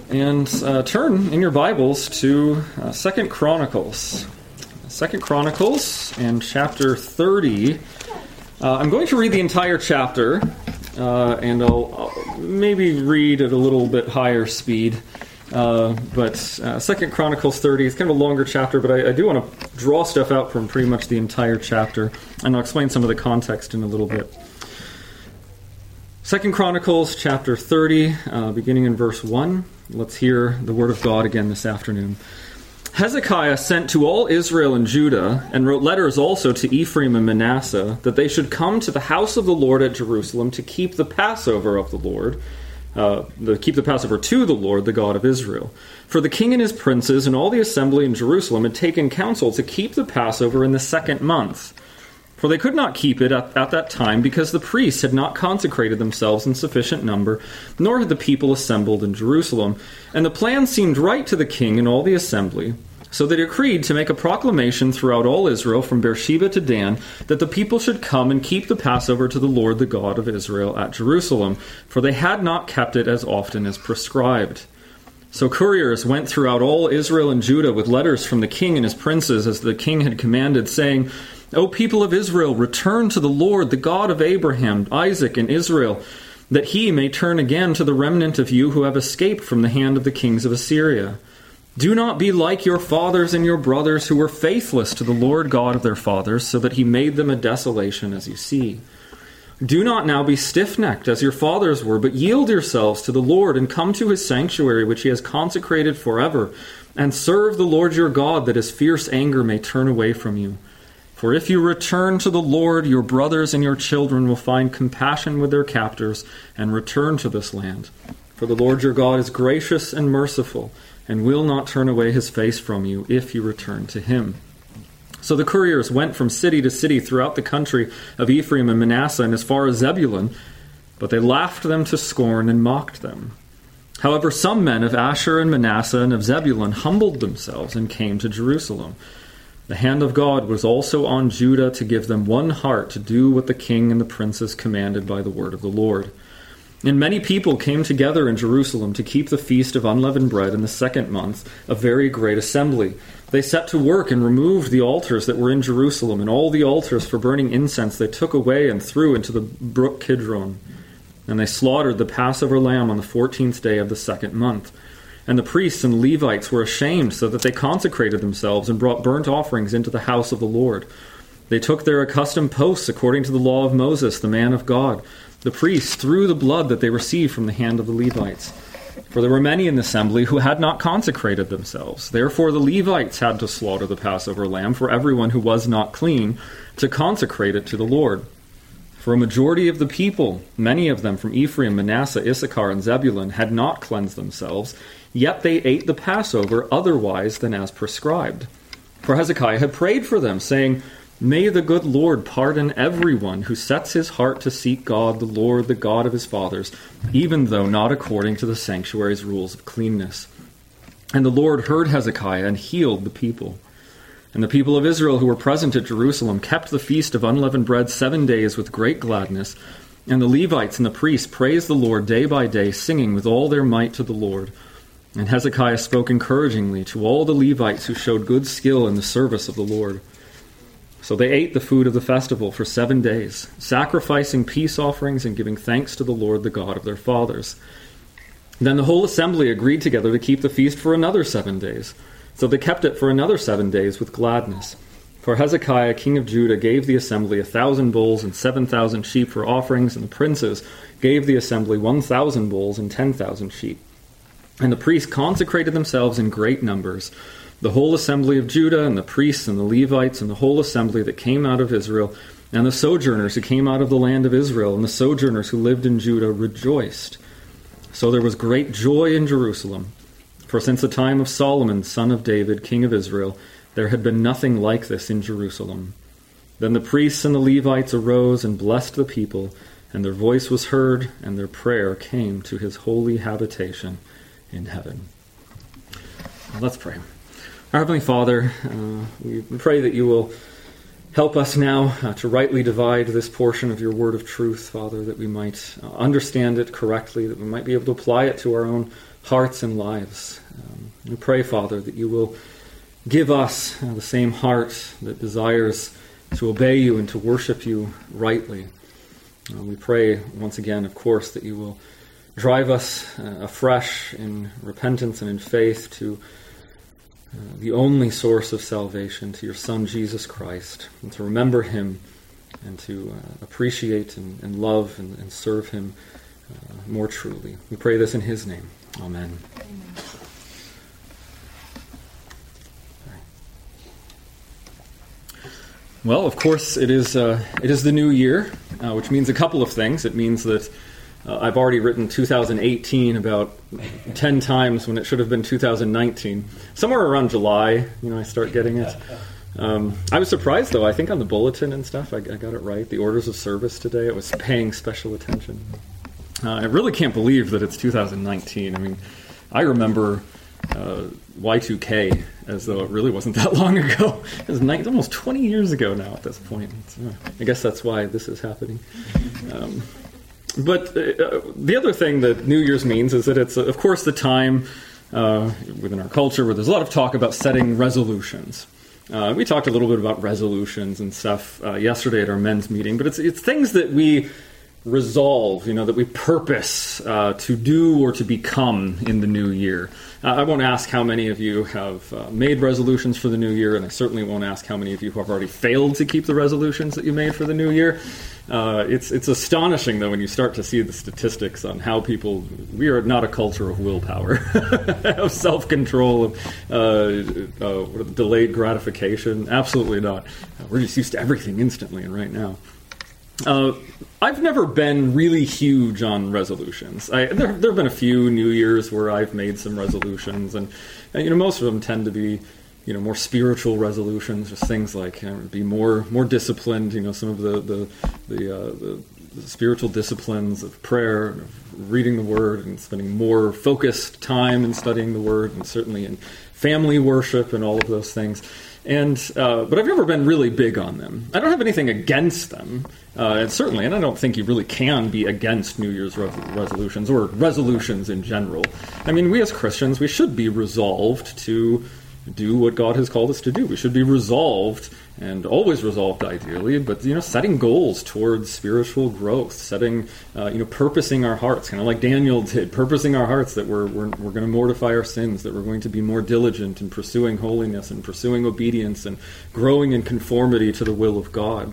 And turn in your Bibles to 2 Chronicles. 2 Chronicles and chapter 30. I'm going to read the entire chapter, and I'll maybe read at a little bit higher speed. But 2 Chronicles 30 is kind of a longer chapter, but I do want to draw stuff out from pretty much the entire chapter, and I'll explain some of the context in a little bit. 2 Chronicles chapter 30, beginning in verse 1. Let's hear the word of God again this afternoon. Hezekiah sent to all Israel and Judah, and wrote letters also to Ephraim and Manasseh, that they should come to the house of the Lord at Jerusalem to keep the Passover of the Lord, keep the Passover to the Lord, the God of Israel. For the king and his princes and all the assembly in Jerusalem had taken counsel to keep the Passover in the 2nd month. For they could not keep it at that time, because the priests had not consecrated themselves in sufficient number, nor had the people assembled in Jerusalem. And the plan seemed right to the king and all the assembly. So they decreed to make a proclamation throughout all Israel, from Beersheba to Dan, that the people should come and keep the Passover to the Lord, the God of Israel, at Jerusalem, for they had not kept it as often as prescribed. So couriers went throughout all Israel and Judah with letters from the king and his princes, as the king had commanded, saying, O people of Israel, return to the Lord, the God of Abraham, Isaac, and Israel, that he may turn again to the remnant of you who have escaped from the hand of the kings of Assyria. Do not be like your fathers and your brothers, who were faithless to the Lord God of their fathers, so that he made them a desolation, as you see. Do not now be stiff-necked, as your fathers were, but yield yourselves to the Lord, and come to his sanctuary, which he has consecrated forever, and serve the Lord your God, that his fierce anger may turn away from you. For if you return to the Lord, your brothers and your children will find compassion with their captors, and return to this land. For the Lord your God is gracious and merciful, and will not turn away his face from you, if you return to him. So the couriers went from city to city throughout the country of Ephraim and Manasseh, and as far as Zebulun, but they laughed them to scorn and mocked them. However, some men of Asher and Manasseh and of Zebulun humbled themselves and came to Jerusalem. The hand of God was also on Judah to give them one heart to do what the king and the princes commanded by the word of the Lord. And many people came together in Jerusalem to keep the feast of unleavened bread in the 2nd month, a very great assembly. They set to work and removed the altars that were in Jerusalem, and all the altars for burning incense they took away and threw into the brook Kidron. And they slaughtered the Passover lamb on the 14th day of the 2nd month. And the priests and Levites were ashamed, so that they consecrated themselves and brought burnt offerings into the house of the Lord. They took their accustomed posts according to the law of Moses, the man of God. The priests threw the blood that they received from the hand of the Levites. For there were many in the assembly who had not consecrated themselves. Therefore the Levites had to slaughter the Passover lamb for everyone who was not clean, to consecrate it to the Lord. For a majority of the people, many of them from Ephraim, Manasseh, Issachar, and Zebulun, had not cleansed themselves, yet they ate the Passover otherwise than as prescribed. For Hezekiah had prayed for them, saying, May the good Lord pardon everyone who sets his heart to seek God, the Lord, the God of his fathers, even though not according to the sanctuary's rules of cleanness. And the Lord heard Hezekiah and healed the people. And the people of Israel who were present at Jerusalem kept the feast of unleavened bread 7 days with great gladness. And the Levites and the priests praised the Lord day by day, singing with all their might to the Lord. And Hezekiah spoke encouragingly to all the Levites who showed good skill in the service of the Lord. So they ate the food of the festival for 7 days, sacrificing peace offerings and giving thanks to the Lord, the God of their fathers. Then the whole assembly agreed together to keep the feast for another 7 days. So they kept it for another 7 days with gladness. For Hezekiah, king of Judah, gave the assembly 1,000 bulls and 7,000 sheep for offerings, and the princes gave the assembly 1,000 bulls and 10,000 sheep. And the priests consecrated themselves in great numbers, the whole assembly of Judah, and the priests and the Levites, and the whole assembly that came out of Israel, and the sojourners who came out of the land of Israel, and the sojourners who lived in Judah rejoiced. So there was great joy in Jerusalem. For since the time of Solomon, son of David, king of Israel, there had been nothing like this in Jerusalem. Then the priests and the Levites arose and blessed the people, and their voice was heard, and their prayer came to his holy habitation in heaven. Let's pray. Our Heavenly Father, we pray that you will help us now to rightly divide this portion of your word of truth, Father, that we might understand it correctly, that we might be able to apply it to our own hearts and lives. We pray, Father, that you will give us the same heart that desires to obey you and to worship you rightly. We pray once again, of course, that you will drive us afresh in repentance and in faith to the only source of salvation, to your Son, Jesus Christ, and to remember him and to appreciate and love and serve him more truly. We pray this in his name. Amen. Well, of course, it is the new year, which means a couple of things. It means that I've already written 2018 about 10 times when it should have been 2019. Somewhere around July, I start getting it. I was surprised, though. I think on the bulletin and stuff, I got it right. The orders of service today, it was paying special attention. I really can't believe that it's 2019. I mean, I remember Y2K as though it really wasn't that long ago. It's almost 20 years ago now at this point. I guess that's why this is happening. But the other thing that New Year's means is that it's, of course, the time within our culture where there's a lot of talk about setting resolutions. We talked a little bit about resolutions and stuff yesterday at our men's meeting, but it's things that we resolve, that we purpose to do or to become in the new year. I won't ask how many of you have made resolutions for the new year, and I certainly won't ask how many of you have already failed to keep the resolutions that you made for the new year. It's astonishing, though, when you start to see the statistics on how we are not a culture of willpower, of self-control, of delayed gratification. Absolutely not. We're just used to everything instantly and right now. I've never been really huge on resolutions. There have been a few New Year's where I've made some resolutions, and most of them tend to be more spiritual resolutions, just things like be more disciplined. Some of the spiritual disciplines of prayer, of reading the Word, and spending more focused time in studying the Word, and certainly in family worship and all of those things. But I've never been really big on them. I don't have anything against them, and I don't think you really can be against New Year's resolutions or resolutions in general. I mean, we as Christians, we should be resolved to do what God has called us to do. We should be resolved, and always resolved ideally, but setting goals towards spiritual growth, setting purposing our hearts, kind of like Daniel did, purposing our hearts that we're going to mortify our sins, that we're going to be more diligent in pursuing holiness and pursuing obedience and growing in conformity to the will of God.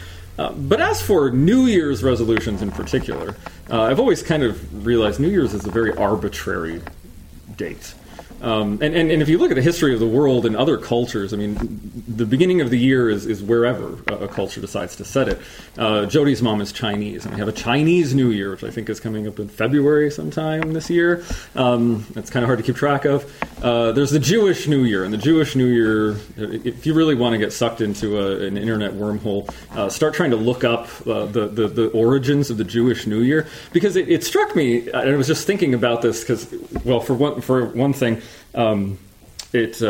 But as for New Year's resolutions in particular, I've always kind of realized New Year's is a very arbitrary date. And if you look at the history of the world and other cultures, I mean, the beginning of the year is wherever a culture decides to set it. Jody's mom is Chinese, and we have a Chinese New Year, which I think is coming up in February sometime this year. It's kind of hard to keep track of. There's the Jewish New Year, and the Jewish New Year, if you really want to get sucked into an internet wormhole, start trying to look up the origins of the Jewish New Year, because it struck me, and I was just thinking about this, because, well, for one thing, there's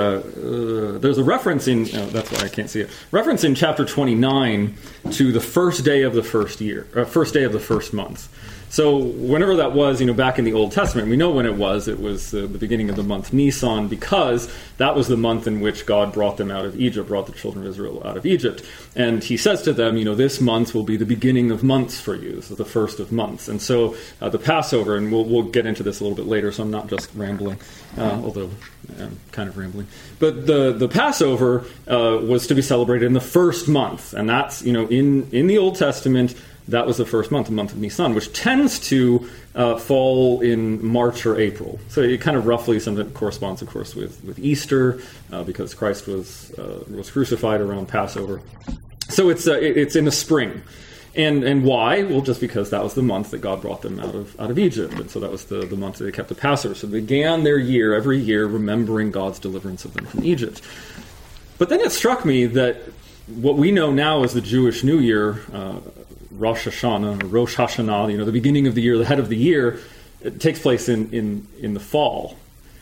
a reference in that's why I can't see it. Reference in chapter 29 to the first day of the first year, first day of the first month. So whenever that was, back in the Old Testament, we know when it was. It was the beginning of the month Nisan, because that was the month in which God brought them out of Egypt, brought the children of Israel out of Egypt. And he says to them, this month will be the beginning of months for you. This is the first of months. And so the Passover, and we'll get into this a little bit later, so I'm not just rambling, although I'm kind of rambling. But the Passover was to be celebrated in the first month. And that's, in the Old Testament, that was the first month, the month of Nisan, which tends to fall in March or April. So it kind of roughly something corresponds, of course, with Easter, because Christ was crucified around Passover. So it's in the spring. And why? Well, just because that was the month that God brought them out of Egypt. And so that was the month that they kept the Passover. So they began their year, every year, remembering God's deliverance of them from Egypt. But then it struck me that what we know now as the Jewish New Year, Rosh Hashanah, the beginning of the year, the head of the year, it takes place in the fall.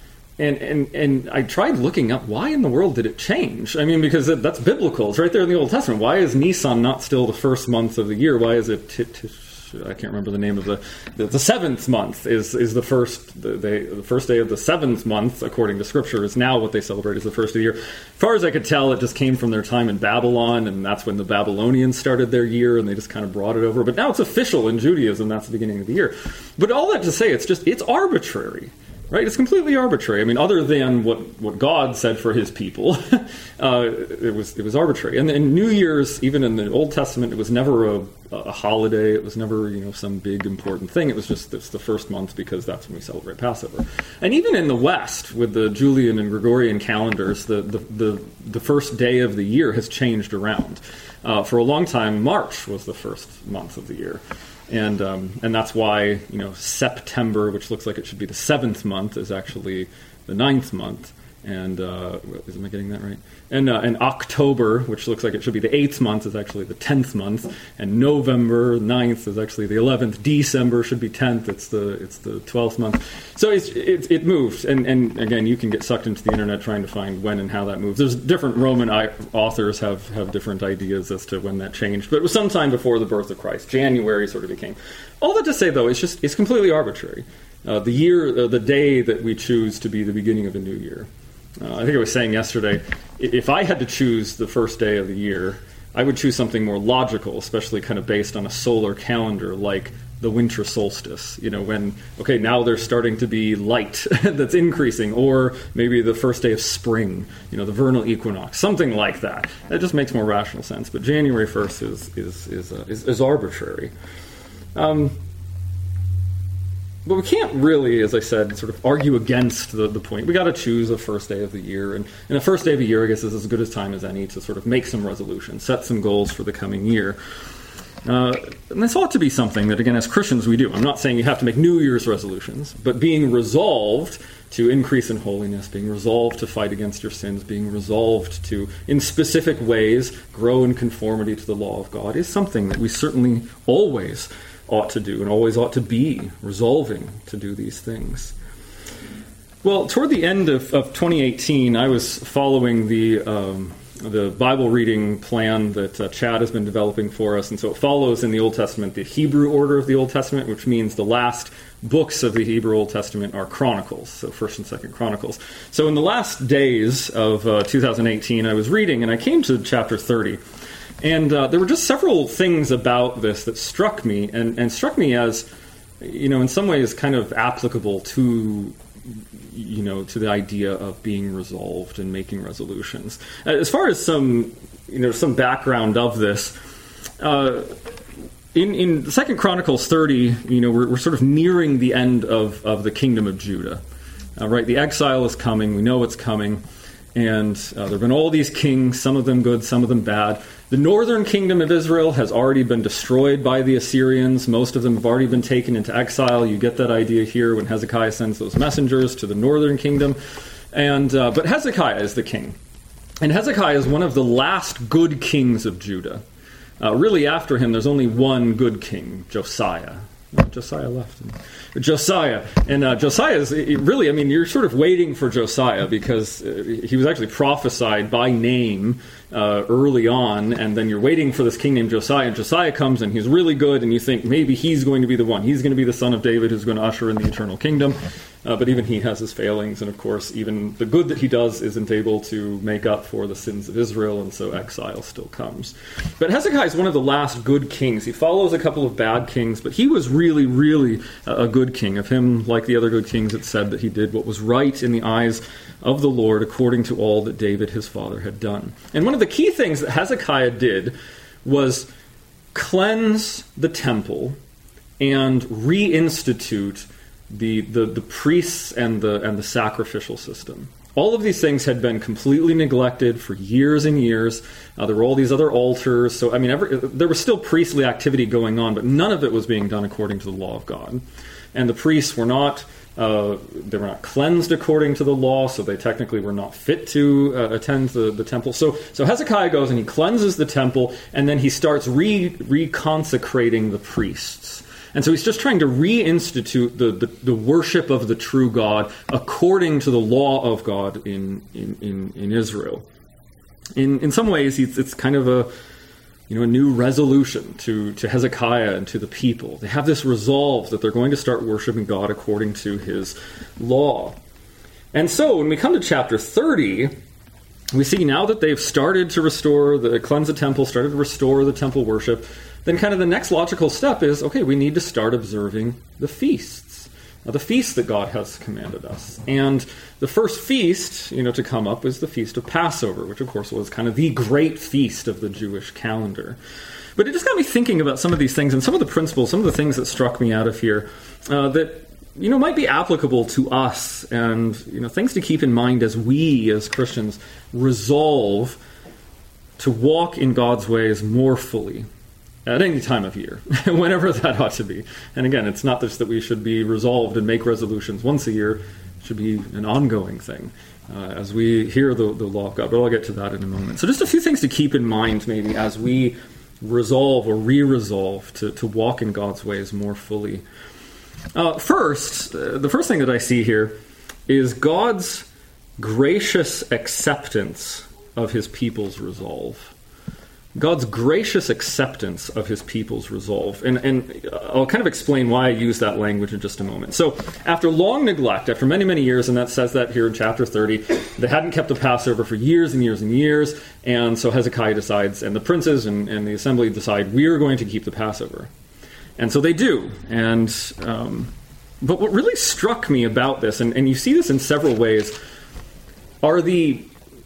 And I tried looking up, why in the world did it change? I mean, because that's biblical. It's right there in the Old Testament. Why is Nisan not still the first month of the year? Why is it I can't remember the name of the seventh month is the first the first day of the seventh month, according to Scripture, is now what they celebrate as the first of the year. As far as I could tell, it just came from their time in Babylon, and that's when the Babylonians started their year, and they just kind of brought it over. But now it's official in Judaism, that's the beginning of the year. But all that to say, it's arbitrary. Right? It's completely arbitrary. I mean, other than what God said for his people, it was arbitrary. And in New Year's, even in the Old Testament, it was never a holiday. It was never, some big important thing. It was just it's the first month because that's when we celebrate Passover. And even in the West, with the Julian and Gregorian calendars, the first day of the year has changed around. For a long time, March was the first month of the year. And that's why, September, which looks like it should be the 7th month, is actually the 9th month. And, am I getting that right? And October, which looks like it should be the 8th month, is actually the 10th month. And November 9th is actually the 11th. December should be 10th. It's the 12th month. So it moves. And again, you can get sucked into the internet trying to find when and how that moves. There's different Roman authors have different ideas as to when that changed. But it was sometime before the birth of Christ. January sort of became. All that to say, though, it's completely arbitrary. The day that we choose to be the beginning of a new year. I think I was saying yesterday, if I had to choose the first day of the year, I would choose something more logical, especially kind of based on a solar calendar, like the winter solstice. Now there's starting to be light that's increasing, or maybe the first day of spring, the vernal equinox, something like that. That just makes more rational sense. But January 1st is arbitrary. But we can't really, as I said, sort of argue against the point. We got to choose a first day of the year, and the first day of the year, I guess, is as good a time as any to sort of make some resolutions, set some goals for the coming year. And this ought to be something that, again, as Christians we do. I'm not saying you have to make New Year's resolutions, but being resolved to increase in holiness, being resolved to fight against your sins, being resolved to, in specific ways, grow in conformity to the law of God is something that we certainly always ought to do and always ought to be resolving to do these things. Well, toward the end of 2018, I was following the Bible reading plan that Chad has been developing for us, and so it follows in the Old Testament the Hebrew order of the Old Testament, which means the last books of the Hebrew Old Testament are Chronicles, so 1st and 2nd Chronicles. So in the last days of 2018, I was reading, and I came to chapter 30. And there were just several things about this that struck me, and struck me as, in some ways kind of applicable to, to the idea of being resolved and making resolutions. As far as some background of this, in 2nd Chronicles 30, we're sort of nearing the end of the kingdom of Judah. Right, the exile is coming. We know it's coming. And there have been all these kings, some of them good, some of them bad. The northern kingdom of Israel has already been destroyed by the Assyrians. Most of them have already been taken into exile. You get that idea here when Hezekiah sends those messengers to the northern kingdom. But Hezekiah is the king. And Hezekiah is one of the last good kings of Judah. Really, after him, there's only one good king, Josiah. Josiah left. Josiah. And Josiah is really, you're sort of waiting for Josiah because he was actually prophesied by name early on, and then you're waiting for this king named Josiah, and Josiah comes and he's really good, and you think maybe he's going to be the one. He's going to be the son of David who's going to usher in the eternal kingdom. But even he has his failings, and of course, even the good that he does isn't able to make up for the sins of Israel, and so exile still comes. But Hezekiah is one of the last good kings. He follows a couple of bad kings, but he was really, really a good king. Of him, like the other good kings, it said that he did what was right in the eyes of the Lord according to all that David, his father, had done. And one of the key things that Hezekiah did was cleanse the temple and reinstitute the priests and the sacrificial system. All of these things had been completely neglected for years and years. There were all these other altars. So, there was still priestly activity going on, but none of it was being done according to the law of God. And the priests were not cleansed according to the law, so they technically were not fit to attend the temple. So Hezekiah goes and he cleanses the temple, and then he starts reconsecrating the priests. And so he's just trying to reinstitute the worship of the true God according to the law of God in Israel. In some ways, it's kind of a new resolution to Hezekiah and to the people. They have this resolve that they're going to start worshiping God according to his law. And so when we come to chapter 30, we see now that they've started to cleanse the temple, started to restore the temple worship, then kind of the next logical step is, okay, we need to start observing the feasts. The feasts that God has commanded us. And the first feast, to come up is the Feast of Passover, which of course was kind of the great feast of the Jewish calendar. But it just got me thinking about some of these things and some of the principles, some of the things that struck me out of here that might be applicable to us, and things to keep in mind as we, as Christians, resolve to walk in God's ways more fully at any time of year, whenever that ought to be. And again, it's not just that we should be resolved and make resolutions once a year. It should be an ongoing thing as we hear the law of God. But I'll get to that in a moment. So just a few things to keep in mind maybe as we resolve or re-resolve to walk in God's ways more fully. The first thing that I see here is God's gracious acceptance of his people's resolve. God's gracious acceptance of his people's resolve. And I'll kind of explain why I use that language in just a moment. So after long neglect, after many, many years, and that says that here in chapter 30, they hadn't kept the Passover for years and years and years, and so Hezekiah decides, and the princes and the assembly decide, we are going to keep the Passover. And so they do. And but what really struck me about this, and you see this in several ways, are the,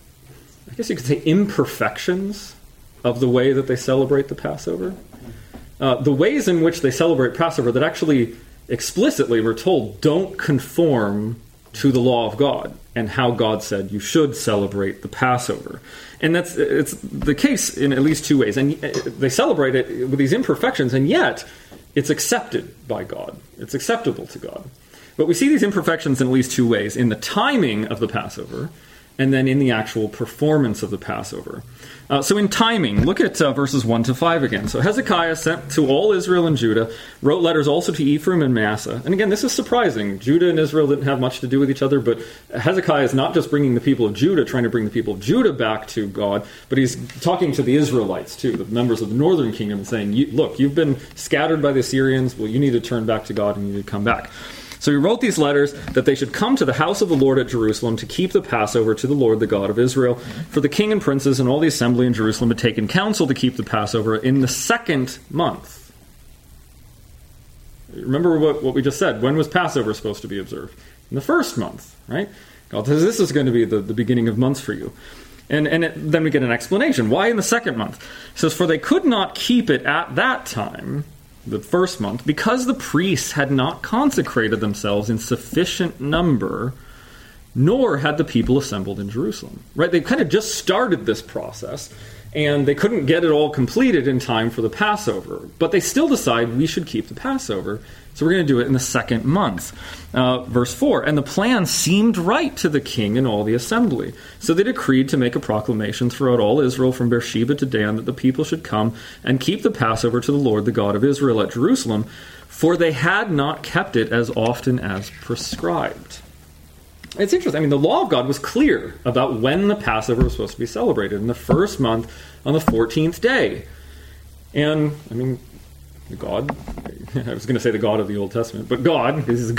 I guess you could say, imperfections of the way that they celebrate the Passover. The ways in which they celebrate Passover that actually explicitly we're told don't conform to the law of God and how God said you should celebrate the Passover. And it's the case in at least two ways. And they celebrate it with these imperfections, and yet it's accepted by God. It's acceptable to God. But we see these imperfections in at least two ways: in the timing of the Passover, and then in the actual performance of the Passover. So in timing, look at verses 1 to 5 again. So Hezekiah sent to all Israel and Judah, wrote letters also to Ephraim and Manasseh. And again, this is surprising. Judah and Israel didn't have much to do with each other, but Hezekiah is not just bringing the people of Judah, trying to bring the people of Judah back to God, but he's talking to the Israelites too, the members of the northern kingdom, and saying, look, you've been scattered by the Assyrians, well, you need to turn back to God and you need to come back. So he wrote these letters that they should come to the house of the Lord at Jerusalem to keep the Passover to the Lord, the God of Israel. For the king and princes and all the assembly in Jerusalem had taken counsel to keep the Passover in the second month. Remember what we just said. When was Passover supposed to be observed? In the first month, right? God says this is going to be the beginning of months for you. And then we get an explanation. Why in the second month? It says, for they could not keep it at that time, the first month, because the priests had not consecrated themselves in sufficient number, nor had the people assembled in Jerusalem. Right? They kind of just started this process, and they couldn't get it all completed in time for the Passover. But they still decide we should keep the Passover, so we're going to do it in the second month. Verse 4, and the plan seemed right to the king and all the assembly. So they decreed to make a proclamation throughout all Israel from Beersheba to Dan that the people should come and keep the Passover to the Lord, the God of Israel, at Jerusalem, for they had not kept it as often as prescribed. It's interesting. I mean, the law of God was clear about when the Passover was supposed to be celebrated, in the first month on the 14th day. And, I mean, God, I was going to say the God of the Old Testament, but God is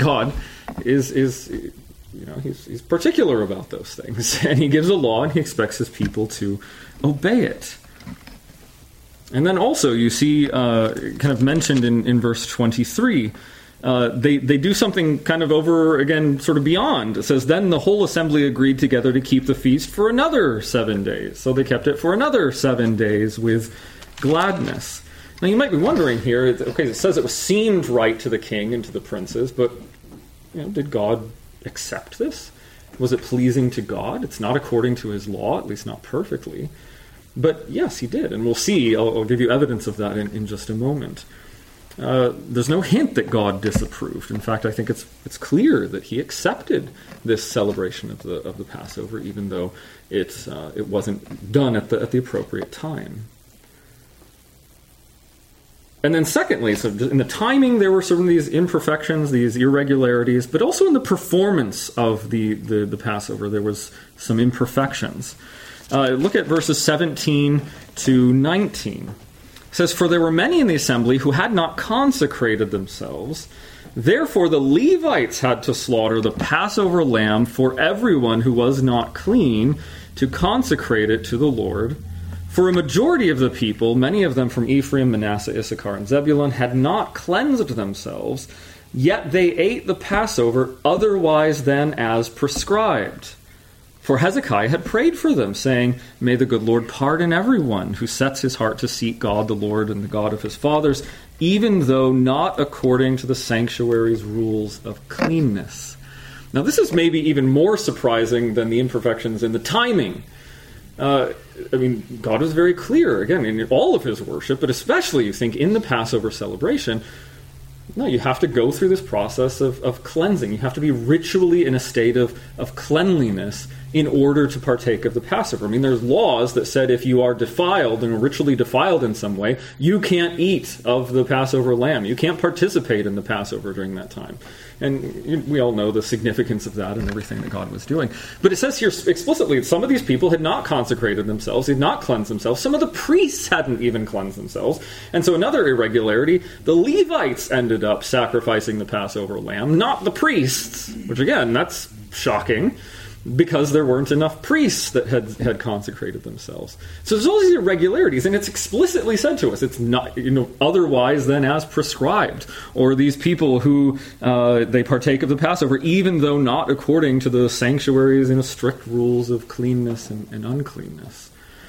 he's particular about those things, and he gives a law and he expects his people to obey it. And then also you see kind of mentioned in verse 23, they do something kind of over again, sort of beyond. It says, then the whole assembly agreed together to keep the feast for another 7 days. So they kept it for another 7 days with gladness. Now you might be wondering here, okay, it says it seemed right to the king and to the princes, but did God accept this? Was it pleasing to God? It's not according to his law, at least not perfectly. But yes, he did, and we'll see. I'll give you evidence of that in just a moment. There's no hint that God disapproved. In fact, I think it's clear that he accepted this celebration of the Passover, even though it wasn't done at the appropriate time. And then secondly, so in the timing, there were some of these imperfections, these irregularities, but also in the performance of the Passover, there was some imperfections. Look at verses 17 to 19. It says, "For there were many in the assembly who had not consecrated themselves. Therefore the Levites had to slaughter the Passover lamb for everyone who was not clean, to consecrate it to the Lord. For a majority of the people, many of them from Ephraim, Manasseh, Issachar, and Zebulun, had not cleansed themselves, yet they ate the Passover otherwise than as prescribed. For Hezekiah had prayed for them, saying, 'May the good Lord pardon everyone who sets his heart to seek God the Lord and the God of his fathers, even though not according to the sanctuary's rules of cleanness.'" Now this is maybe even more surprising than the imperfections in the timing. God was very clear, again, in all of his worship, but especially, you think, in the Passover celebration. No, you have to go through this process of cleansing. You have to be ritually in a state of cleanliness in order to partake of the Passover. There's laws that said if you are defiled and ritually defiled in some way, you can't eat of the Passover lamb. You can't participate in the Passover during that time. And we all know the significance of that and everything that God was doing. But it says here explicitly that some of these people had not consecrated themselves, had not cleansed themselves. Some of the priests hadn't even cleansed themselves. And so another irregularity, the Levites ended up sacrificing the Passover lamb, not the priests, which again, that's shocking, because there weren't enough priests that had consecrated themselves. So there's all these irregularities, and it's explicitly said to us, it's not otherwise than as prescribed. Or these people who they partake of the Passover, even though not according to the sanctuary's strict rules of cleanness and uncleanness.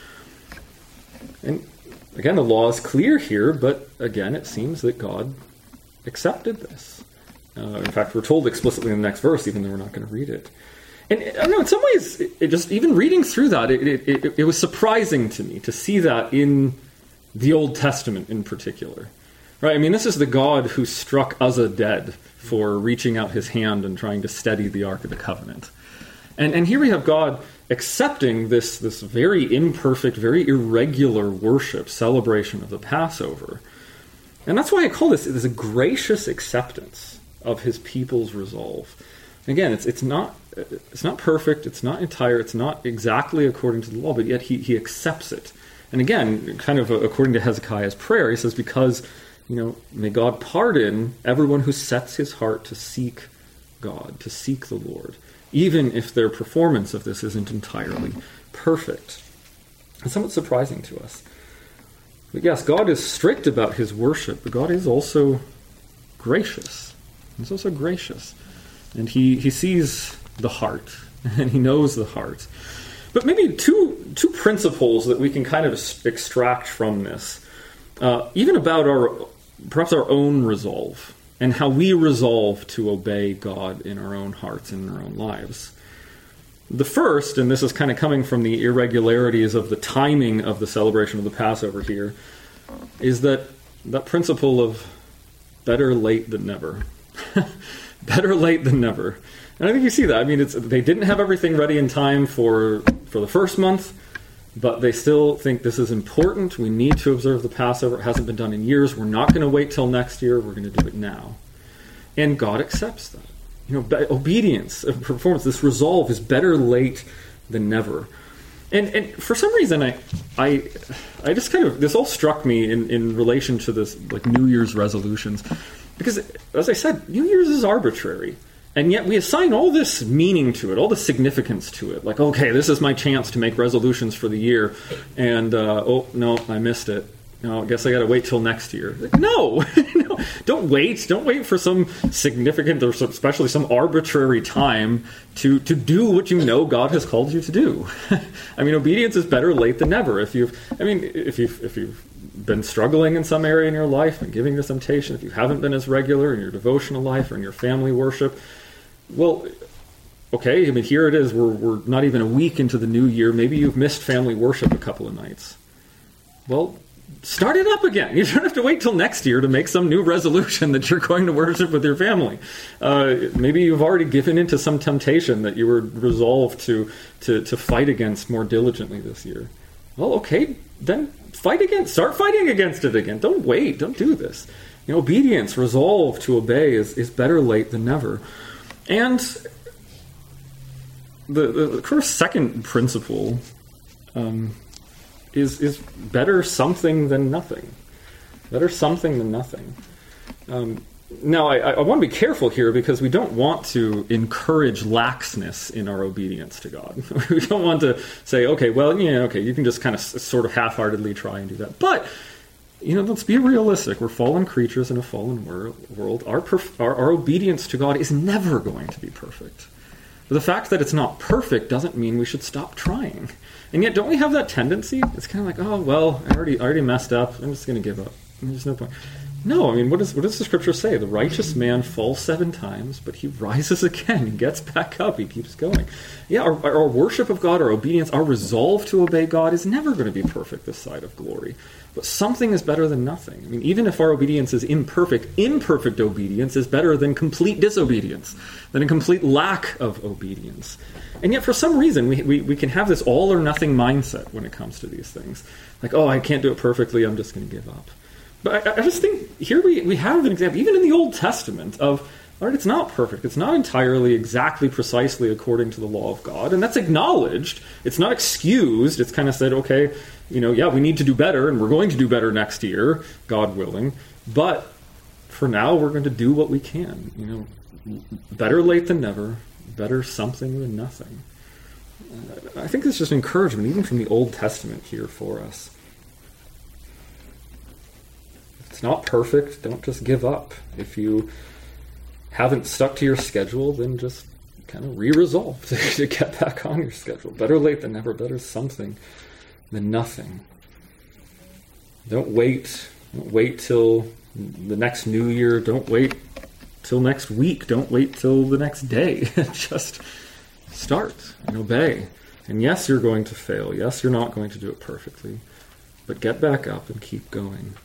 And again, the law is clear here, but again, it seems that God accepted this. In fact, we're told explicitly in the next verse, even though we're not going to read it. And I don't know, in some ways, even reading through that, it was surprising to me to see that in the Old Testament in particular. Right? This is the God who struck Uzzah dead for reaching out his hand and trying to steady the Ark of the Covenant. And here we have God accepting this very imperfect, very irregular worship, celebration of the Passover. And that's why I call this a gracious acceptance of his people's resolve. Again, it's not perfect, it's not entire, it's not exactly according to the law, but yet he accepts it. And again, kind of according to Hezekiah's prayer, he says, because, may God pardon everyone who sets his heart to seek God, to seek the Lord, even if their performance of this isn't entirely perfect. It's somewhat surprising to us. But yes, God is strict about his worship, but God is also gracious. He's also gracious. And he sees the heart, and he knows the heart. But maybe two principles that we can kind of extract from this, even about perhaps our own resolve, and how we resolve to obey God in our own hearts and in our own lives. The first, and this is kind of coming from the irregularities of the timing of the celebration of the Passover here, is that principle of better late than never. Better late than never. And I think you see that. They didn't have everything ready in time for the first month, but they still think this is important. We need to observe the Passover. It hasn't been done in years. We're not going to wait till next year. We're going to do it now. And God accepts that. Obedience, performance, this resolve is better late than never. And for some reason, I just kind of, this all struck me in relation to this, like New Year's resolutions. Because, as I said, New Year's is arbitrary. And yet we assign all this meaning to it, all the significance to it. Like, okay, this is my chance to make resolutions for the year. And, oh, no, I missed it. No, I guess I got to wait till next year. Like, no, no, don't wait. Don't wait for some significant or especially some arbitrary time to do what you know God has called you to do. Obedience is better late than never. If you've been struggling in some area in your life and giving to temptation, if you haven't been as regular in your devotional life or in your family worship, well, okay, here it is. We're not even a week into the new year. Maybe you've missed family worship a couple of nights. Well, start it up again. You don't have to wait till next year to make some new resolution that you're going to worship with your family. Maybe you've already given into some temptation that you were resolved to fight against more diligently this year. Well, okay, then start fighting against it again. Don't wait. Don't do this. Obedience, resolve to obey is better late than never. And the first second principle is better something than nothing. Better something than nothing. Now, I want to be careful here because we don't want to encourage laxness in our obedience to God. We don't want to say, okay, well, you can just kind of sort of half-heartedly try and do that. But, let's be realistic. We're fallen creatures in a fallen world. Our obedience to God is never going to be perfect. But the fact that it's not perfect doesn't mean we should stop trying. And yet, don't we have that tendency? It's kind of like, oh, well, I already messed up. I'm just going to give up. There's no point. No, what does the scripture say? The righteous man falls 7 times, but he rises again. He gets back up. He keeps going. Yeah, our worship of God, our obedience, our resolve to obey God is never going to be perfect this side of glory. But something is better than nothing. Even if our obedience is imperfect obedience is better than complete disobedience, than a complete lack of obedience. And yet, for some reason, we can have this all-or-nothing mindset when it comes to these things. Like, oh, I can't do it perfectly, I'm just going to give up. But I just think here we have an example, even in the Old Testament, of, all right, it's not perfect. It's not entirely exactly precisely according to the law of God. And that's acknowledged. It's not excused. It's kind of said, okay, we need to do better, and we're going to do better next year, God willing. But for now, we're going to do what we can. Better late than never. Better something than nothing. I think it's just encouragement, even from the Old Testament here for us. It's not perfect. Don't just give up. If you haven't stuck to your schedule, then just kind of re-resolve to get back on your schedule. Better late than never. Better something than nothing. Don't wait. Don't wait till the next new year. Don't wait till next week. Don't wait till the next day. Just start and obey. And yes, you're going to fail. Yes, you're not going to do it perfectly. But get back up and keep going.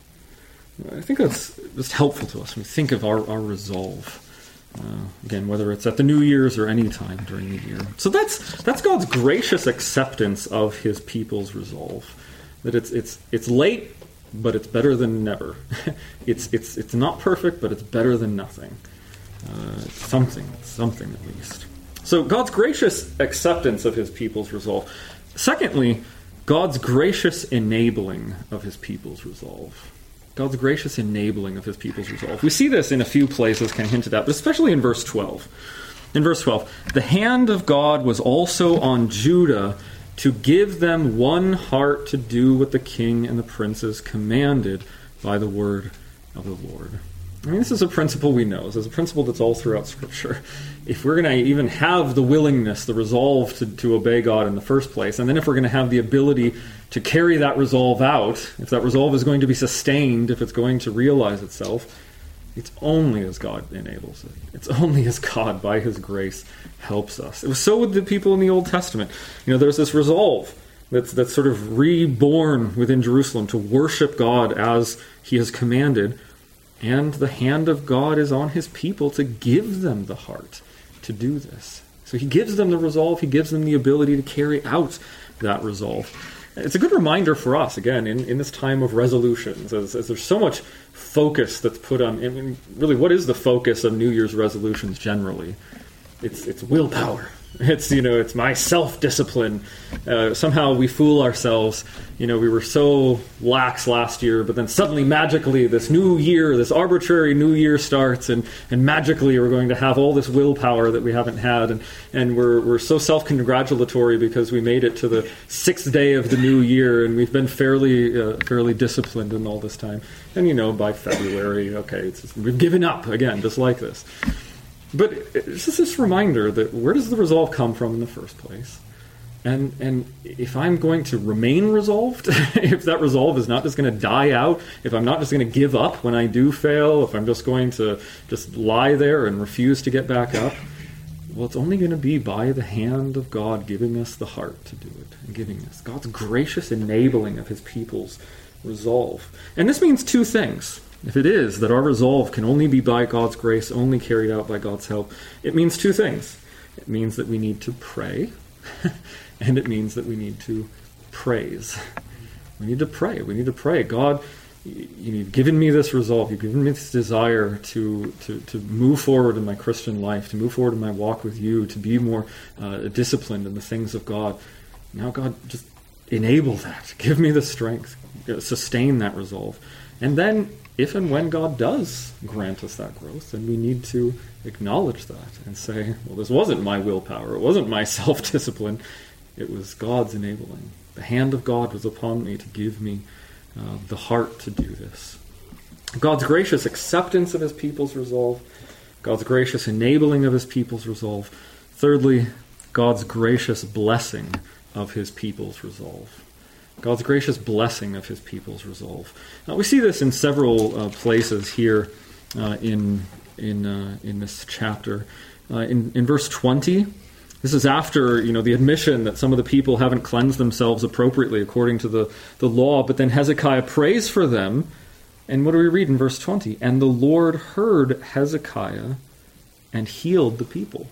I think that's just helpful to us when we think of our resolve. Again, whether it's at the New Year's or any time during the year. So that's God's gracious acceptance of His people's resolve. That it's late, but it's better than never. It's not perfect, but it's better than nothing. Something at least. So God's gracious acceptance of His people's resolve. Secondly, God's gracious enabling of His people's resolve. God's gracious enabling of His people's resolve. We see this in a few places, kind of hinted at, but especially in verse 12. In verse 12, the hand of God was also on Judah to give them one heart to do what the king and the princes commanded by the word of the Lord. This is a principle we know. This is a principle that's all throughout Scripture. If we're going to even have the willingness, the resolve to obey God in the first place, and then if we're going to have the ability to carry that resolve out, if that resolve is going to be sustained, if it's going to realize itself, it's only as God enables it. It's only as God, by His grace, helps us. It was so with the people in the Old Testament. There's this resolve that's sort of reborn within Jerusalem to worship God as He has commanded. And the hand of God is on His people to give them the heart to do this. So He gives them the resolve. He gives them the ability to carry out that resolve. It's a good reminder for us, again, in this time of resolutions, as there's so much focus that's put on, really, what is the focus of New Year's resolutions generally? It's willpower. It's my self-discipline. Somehow we fool ourselves. We were so lax last year, but then suddenly, magically, this new year, this arbitrary new year starts, and magically we're going to have all this willpower that we haven't had, and we're so self-congratulatory because we made it to the 6th day of the new year, and we've been fairly disciplined in all this time. And by February, okay, we've given up again, just like this. But it's just this reminder that where does the resolve come from in the first place? And if I'm going to remain resolved, if that resolve is not just going to die out, if I'm not just going to give up when I do fail, if I'm just going to just lie there and refuse to get back up, well, it's only going to be by the hand of God giving us the heart to do it, and giving us God's gracious enabling of His people's resolve. And this means two things. If it is that our resolve can only be by God's grace, only carried out by God's help, it means two things. It means that we need to pray, and it means that we need to praise. We need to pray. We need to pray. God, you've given me this resolve. You've given me this desire to move forward in my Christian life, to move forward in my walk with you, to be more disciplined in the things of God. Now, God, just enable that. Give me the strength. Sustain that resolve. And then, if and when God does grant us that growth, then we need to acknowledge that and say, well, this wasn't my willpower, it wasn't my self-discipline, it was God's enabling. The hand of God was upon me to give me the heart to do this. God's gracious acceptance of his people's resolve, God's gracious enabling of his people's resolve. Thirdly, God's gracious blessing of his people's resolve. God's gracious blessing of his people's resolve. Now, we see this in several places here in this chapter. In verse 20, this is after the admission that some of the people haven't cleansed themselves appropriately according to the law, but then Hezekiah prays for them. And what do we read in verse 20? And the Lord heard Hezekiah and healed the people.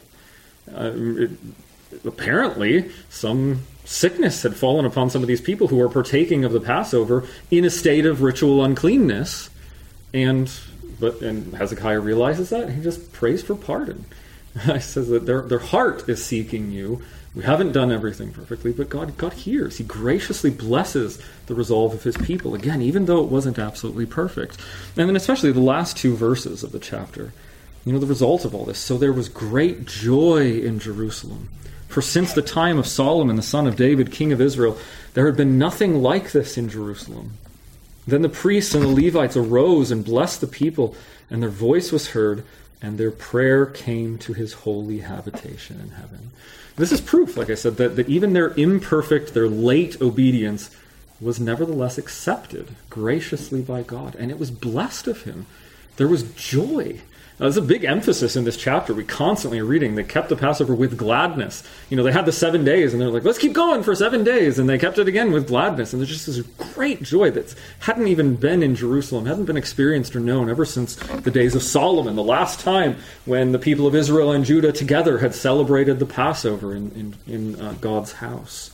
Apparently, some sickness had fallen upon some of these people who were partaking of the Passover in a state of ritual uncleanness. And Hezekiah realizes that, and he just prays for pardon. He says that their heart is seeking you. We haven't done everything perfectly, but God hears. He graciously blesses the resolve of his people, again, even though it wasn't absolutely perfect. And then especially the last two verses of the chapter, the result of all this. So there was great joy in Jerusalem. For since the time of Solomon, the son of David, king of Israel, there had been nothing like this in Jerusalem. Then the priests and the Levites arose and blessed the people, and their voice was heard, and their prayer came to his holy habitation in heaven. This is proof, like I said, that even their imperfect, their late obedience was nevertheless accepted graciously by God, and it was blessed of him. There was joy. There's a big emphasis in this chapter. We constantly are reading, they kept the Passover with gladness. They had the 7 days, and they're like, let's keep going for 7 days. And they kept it again with gladness. And there's just this great joy that hadn't even been in Jerusalem, hadn't been experienced or known ever since the days of Solomon, the last time when the people of Israel and Judah together had celebrated the Passover in God's house.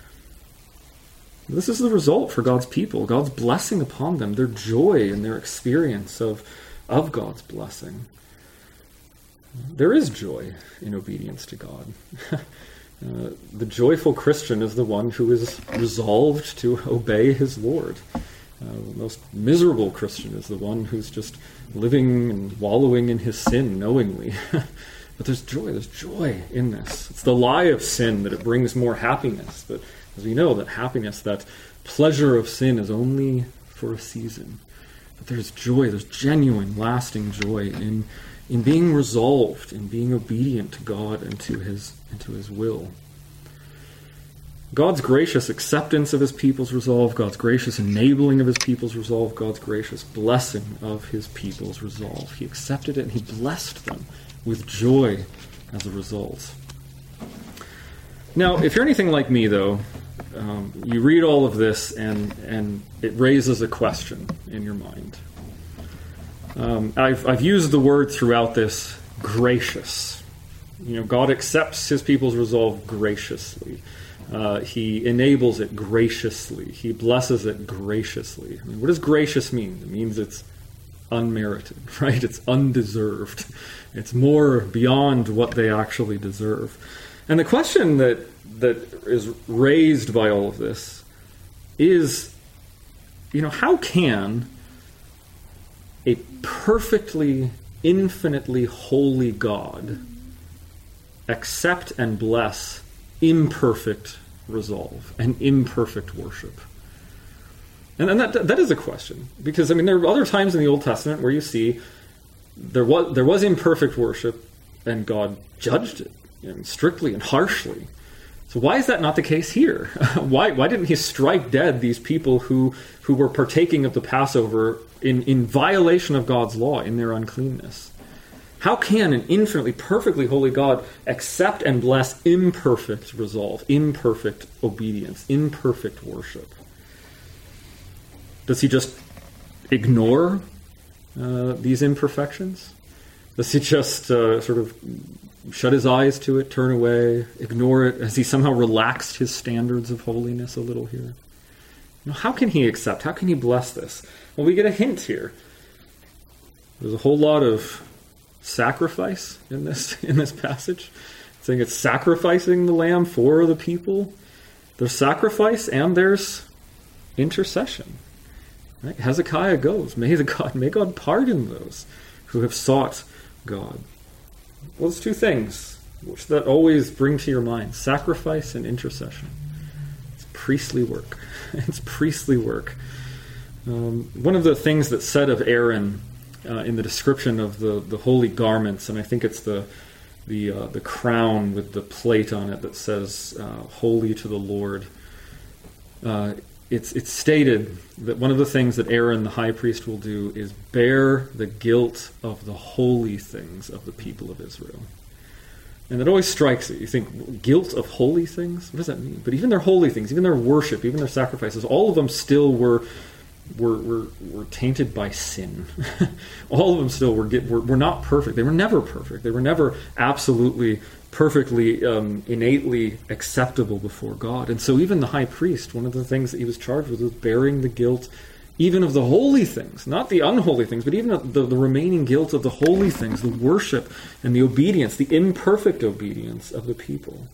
This is the result for God's people, God's blessing upon them, their joy and their experience of God's blessing. There is joy in obedience to God. The joyful Christian is the one who is resolved to obey his Lord. The most miserable Christian is the one who's just living and wallowing in his sin knowingly. But there's joy in this. It's the lie of sin that it brings more happiness. But as we know, that happiness, that pleasure of sin is only for a season. But there's joy, there's genuine, lasting joy in being resolved, in being obedient to God and to his will. God's gracious acceptance of his people's resolve, God's gracious enabling of his people's resolve, God's gracious blessing of his people's resolve. He accepted it and he blessed them with joy as a result. Now, if you're anything like me, though, you read all of this and it raises a question in your mind. I've used the word throughout this, gracious. God accepts his people's resolve graciously. He enables it graciously. He blesses it graciously. What does gracious mean? It means it's unmerited, right? It's undeserved. It's more beyond what they actually deserve. And the question that is raised by all of this is, how can a perfectly, infinitely holy God accept and bless imperfect resolve and imperfect worship? And that is a question, because there are other times in the Old Testament where you see there was imperfect worship and God judged it strictly and harshly. So why is that not the case here? Why didn't he strike dead these people who were partaking of the Passover in violation of God's law in their uncleanness? How can an infinitely, perfectly holy God accept and bless imperfect resolve, imperfect obedience, imperfect worship? Does he just ignore these imperfections? Does he just sort of shut his eyes to it, turn away, ignore it? Has he somehow relaxed his standards of holiness a little here? How can he accept? How can he bless this? Well, we get a hint here. There's a whole lot of sacrifice in this passage. It's saying it's sacrificing the lamb for the people. There's sacrifice and there's intercession. Right? Hezekiah goes. May God pardon those who have sought God. Well, there's two things which that always bring to your mind: sacrifice and intercession. It's priestly work. It's priestly work. One of the things that's said of Aaron in the description of the holy garments, and I think it's the crown with the plate on it that says "Holy to the Lord." It's stated that one of the things that Aaron, the high priest, will do is bear the guilt of the holy things of the people of Israel. And it always strikes you. You think, guilt of holy things? What does that mean? But even their holy things, even their worship, even their sacrifices, all of them still were tainted by sin. All of them still were not perfect. They were never perfect. They were never absolutely, perfectly, innately acceptable before God. And so even the high priest, one of the things that he was charged with was bearing the guilt even of the holy things, not the unholy things, but even the remaining guilt of the holy things, the worship and the obedience, the imperfect obedience of the people.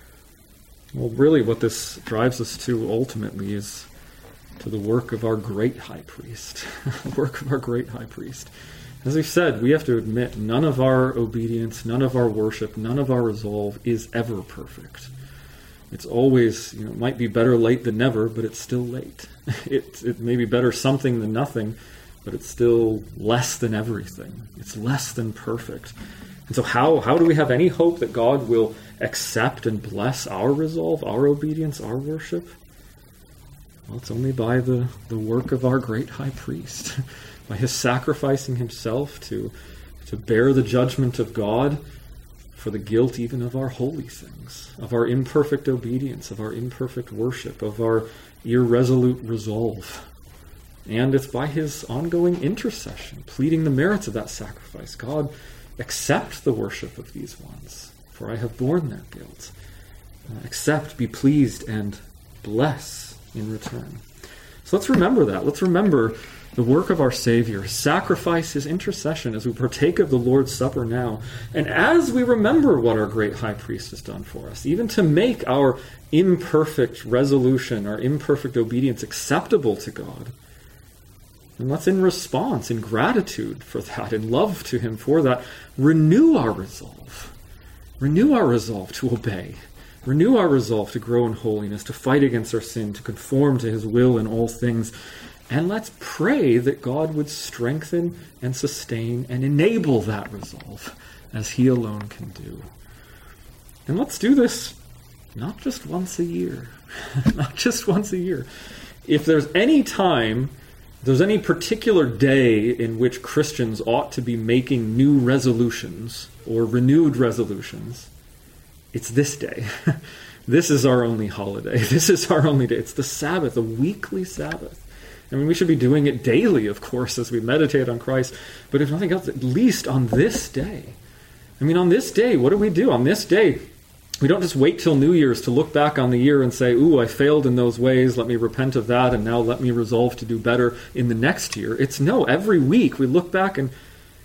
Well, really what this drives us to ultimately is to the work of our great high priest. The work of our great high priest. As we've said, we have to admit none of our obedience, none of our worship, none of our resolve is ever perfect. It's always, it might be better late than never, but it's still late. It may be better something than nothing, but it's still less than everything. It's less than perfect. And so how do we have any hope that God will accept and bless our resolve, our obedience, our worship? Well, it's only by the work of our great high priest, by his sacrificing himself to bear the judgment of God for the guilt even of our holy things, of our imperfect obedience, of our imperfect worship, of our irresolute resolve. And it's by his ongoing intercession, pleading the merits of that sacrifice. God, accept the worship of these ones, for I have borne their guilt. Accept, be pleased, and bless in return. So let's remember that. Let's remember the work of our Savior, his sacrifice, his intercession as we partake of the Lord's Supper now. And as we remember what our great high priest has done for us, even to make our imperfect resolution, our imperfect obedience acceptable to God, and let's in response, in gratitude for that, in love to him for that, renew our resolve. Renew our resolve to obey. Renew our resolve to grow in holiness, to fight against our sin, to conform to his will in all things. And let's pray that God would strengthen and sustain and enable that resolve as he alone can do. And let's do this not just once a year. Not just once a year. If there's any time, if there's any particular day in which Christians ought to be making new resolutions or renewed resolutions, it's this day. This is our only holiday. This is our only day. It's the Sabbath, a weekly Sabbath. I mean, we should be doing it daily, of course, as we meditate on Christ. But if nothing else, at least on this day. I mean, on this day, what do? On this day, we don't just wait till New Year's to look back on the year and say, ooh, I failed in those ways, let me repent of that, and now let me resolve to do better in the next year. It's no, every week we look back and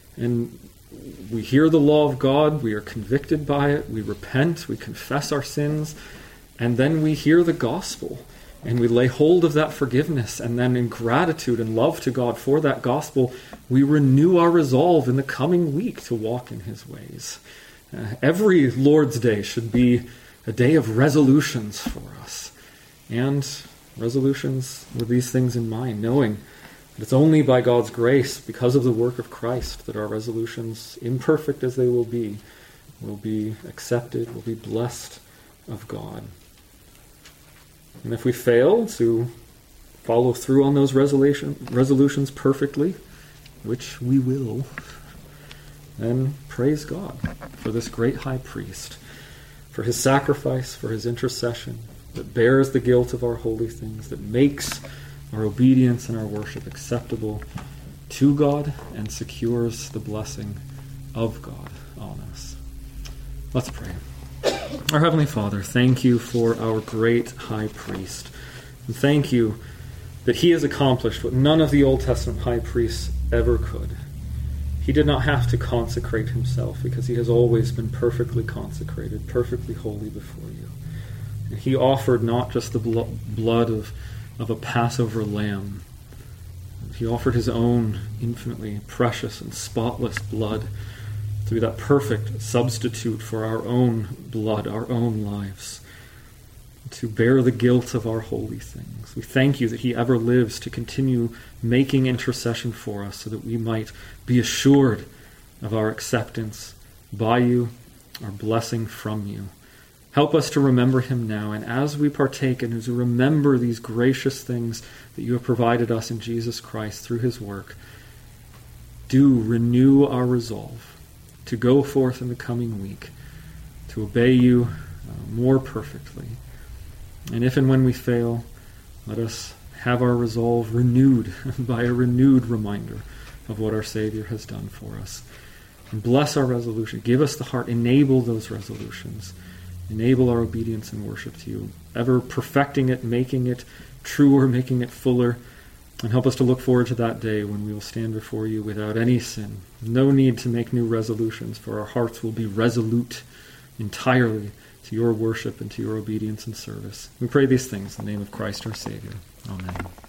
we hear the law of God, we are convicted by it, we repent, we confess our sins, and then we hear the gospel. And we lay hold of that forgiveness, and then in gratitude and love to God for that gospel, we renew our resolve in the coming week to walk in his ways. Every Lord's Day should be a day of resolutions for us, and resolutions with these things in mind, knowing that it's only by God's grace, because of the work of Christ, that our resolutions, imperfect as they will be accepted, will be blessed of God. And if we fail to follow through on those resolutions perfectly, which we will, then praise God for this great high priest, for his sacrifice, for his intercession, that bears the guilt of our holy things, that makes our obedience and our worship acceptable to God and secures the blessing of God on us. Let's pray. Our Heavenly Father, thank you for our great high priest. And thank you that he has accomplished what none of the Old Testament high priests ever could. He did not have to consecrate himself because he has always been perfectly consecrated, perfectly holy before you. And he offered not just the blood of a Passover lamb, He offered his own infinitely precious and spotless blood to be that perfect substitute for our own blood, our own lives, to bear the guilt of our holy things. We thank you that he ever lives to continue making intercession for us so that we might be assured of our acceptance by you, our blessing from you. Help us to remember him now, and as we partake and as we remember these gracious things that you have provided us in Jesus Christ through his work, do renew our resolve to go forth in the coming week, to obey you more perfectly. And if and when we fail, let us have our resolve renewed by a renewed reminder of what our Savior has done for us. And bless our resolution. Give us the heart. Enable those resolutions. Enable our obedience and worship to you, ever perfecting it, making it truer, making it fuller, and help us to look forward to that day when we will stand before you without any sin. No need to make new resolutions, for our hearts will be resolute entirely to your worship and to your obedience and service. We pray these things in the name of Christ our Savior. Amen.